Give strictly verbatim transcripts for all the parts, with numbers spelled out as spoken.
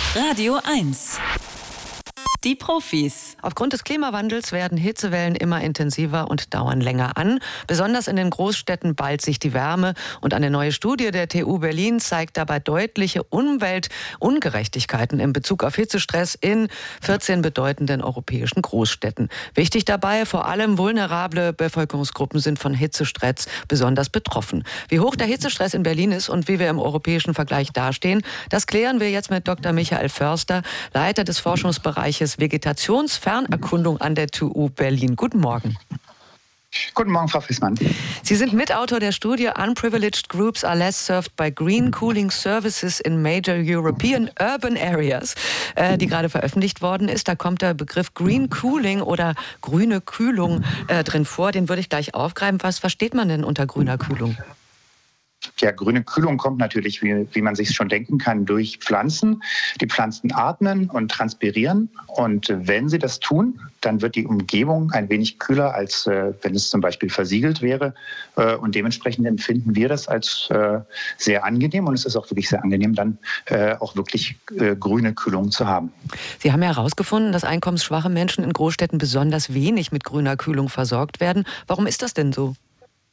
Radio eins. Die Profis. Aufgrund des Klimawandels werden Hitzewellen immer intensiver und dauern länger an. Besonders in den Großstädten ballt sich die Wärme. Und eine neue Studie der T U Berlin zeigt dabei deutliche Umweltungerechtigkeiten in Bezug auf Hitzestress in vierzehn bedeutenden europäischen Großstädten. Wichtig dabei, vor allem vulnerable Bevölkerungsgruppen sind von Hitzestress besonders betroffen. Wie hoch der Hitzestress in Berlin ist und wie wir im europäischen Vergleich dastehen, das klären wir jetzt mit Doktor Michael Förster, Leiter des Forschungsbereiches Vegetationsfernerkundung an der T U Berlin. Guten Morgen. Guten Morgen, Frau Fissmann. Sie sind Mitautor der Studie Unprivileged Groups are less served by Green Cooling Services in Major European Urban Areas, äh, die gerade veröffentlicht worden ist. Da kommt der Begriff Green Cooling oder grüne Kühlung äh, drin vor. Den würde ich gleich aufgreifen. Was versteht man denn unter grüner Kühlung? Ja, grüne Kühlung kommt natürlich, wie, wie man sich schon denken kann, durch Pflanzen. Die Pflanzen atmen und transpirieren. Und wenn sie das tun, dann wird die Umgebung ein wenig kühler, als äh, wenn es zum Beispiel versiegelt wäre. Äh, und dementsprechend empfinden wir das als äh, sehr angenehm. Und es ist auch wirklich sehr angenehm, dann äh, auch wirklich äh, grüne Kühlung zu haben. Sie haben ja herausgefunden, dass einkommensschwache Menschen in Großstädten besonders wenig mit grüner Kühlung versorgt werden. Warum ist das denn so?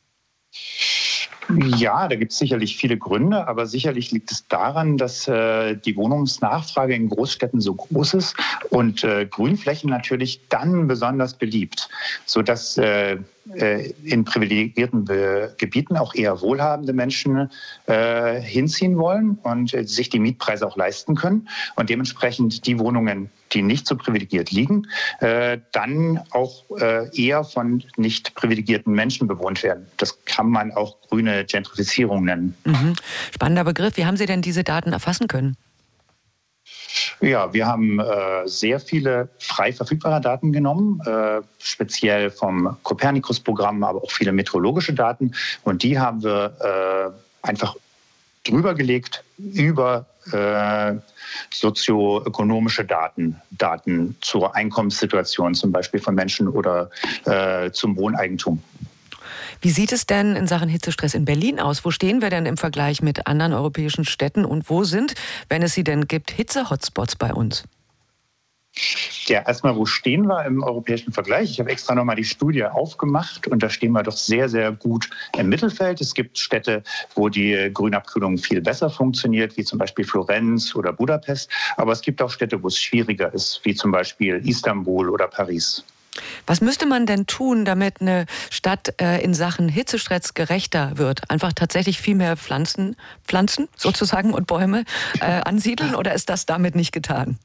Ja, da gibt es sicherlich viele Gründe, aber sicherlich liegt es daran, dass äh, die Wohnungsnachfrage in Großstädten so groß ist und äh, Grünflächen natürlich dann besonders beliebt, sodass äh, äh, in privilegierten Be- Gebieten auch eher wohlhabende Menschen äh, hinziehen wollen und äh, sich die Mietpreise auch leisten können und dementsprechend die Wohnungen, die nicht so privilegiert liegen, äh, dann auch äh, eher von nicht privilegierten Menschen bewohnt werden. Das kann man auch grüne Gentrifizierung nennen. Mhm. Spannender Begriff. Wie haben Sie denn diese Daten erfassen können? Ja, wir haben äh, sehr viele frei verfügbare Daten genommen, äh, speziell vom Copernicus-Programm, aber auch viele meteorologische Daten. Und die haben wir äh, einfach drüber gelegt über äh, sozioökonomische Daten, Daten zur Einkommenssituation zum Beispiel von Menschen oder äh, zum Wohneigentum. Wie sieht es denn in Sachen Hitzestress in Berlin aus? Wo stehen wir denn im Vergleich mit anderen europäischen Städten und wo sind, wenn es sie denn gibt, Hitze-Hotspots bei uns? Ja, erstmal, wo stehen wir im europäischen Vergleich? Ich habe extra nochmal die Studie aufgemacht und da stehen wir doch sehr, sehr gut im Mittelfeld. Es gibt Städte, wo die Grünabkühlung viel besser funktioniert, wie zum Beispiel Florenz oder Budapest. Aber es gibt auch Städte, wo es schwieriger ist, wie zum Beispiel Istanbul oder Paris. Was müsste man denn tun, damit eine Stadt äh, in Sachen Hitzestress gerechter wird? Einfach tatsächlich viel mehr Pflanzen, Pflanzen sozusagen und Bäume äh, ansiedeln oder ist das damit nicht getan?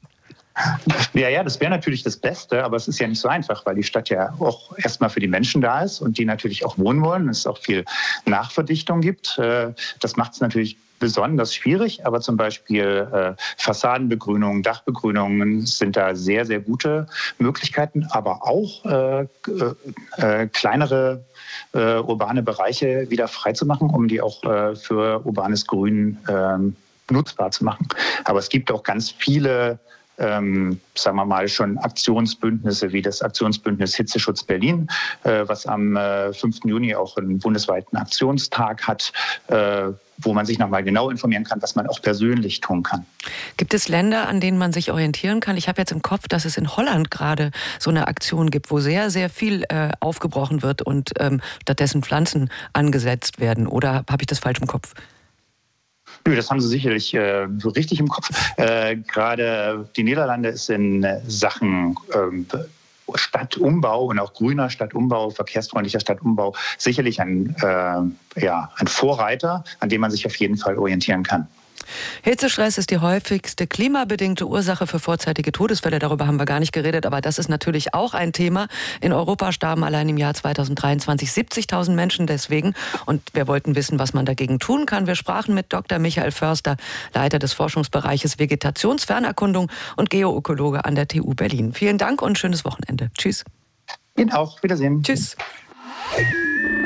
Ja, ja, das wäre natürlich das Beste, aber es ist ja nicht so einfach, weil die Stadt ja auch erstmal für die Menschen da ist und die natürlich auch wohnen wollen. Es auch viel Nachverdichtung gibt. Das macht es natürlich besonders schwierig, aber zum Beispiel äh, Fassadenbegrünung, Dachbegrünungen sind da sehr, sehr gute Möglichkeiten, aber auch äh, äh, kleinere äh, urbane Bereiche wieder freizumachen, um die auch äh, für urbanes Grün äh, nutzbar zu machen. Aber es gibt auch ganz viele Ähm, sagen wir mal, schon Aktionsbündnisse wie das Aktionsbündnis Hitzeschutz Berlin, äh, was am äh, fünften Juni auch einen bundesweiten Aktionstag hat, äh, wo man sich nochmal genau informieren kann, was man auch persönlich tun kann. Gibt es Länder, an denen man sich orientieren kann? Ich habe jetzt im Kopf, dass es in Holland gerade so eine Aktion gibt, wo sehr, sehr viel äh, aufgebrochen wird und ähm, stattdessen Pflanzen angesetzt werden. Oder habe ich das falsch im Kopf? Nö, das haben Sie sicherlich äh, richtig im Kopf. Äh, gerade die Niederlande ist in Sachen ähm, Stadtumbau und auch grüner Stadtumbau, verkehrsfreundlicher Stadtumbau sicherlich ein, äh, ja, ein Vorreiter, an dem man sich auf jeden Fall orientieren kann. Hitzestress ist die häufigste klimabedingte Ursache für vorzeitige Todesfälle. Darüber haben wir gar nicht geredet, aber das ist natürlich auch ein Thema. In Europa starben allein im Jahr zweitausenddreiundzwanzig siebzigtausend Menschen deswegen. Und wir wollten wissen, was man dagegen tun kann. Wir sprachen mit Doktor Michael Förster, Leiter des Forschungsbereiches Vegetationsfernerkundung und Geoökologe an der T U Berlin. Vielen Dank und schönes Wochenende. Tschüss. Ihnen auch. Wiedersehen. Tschüss.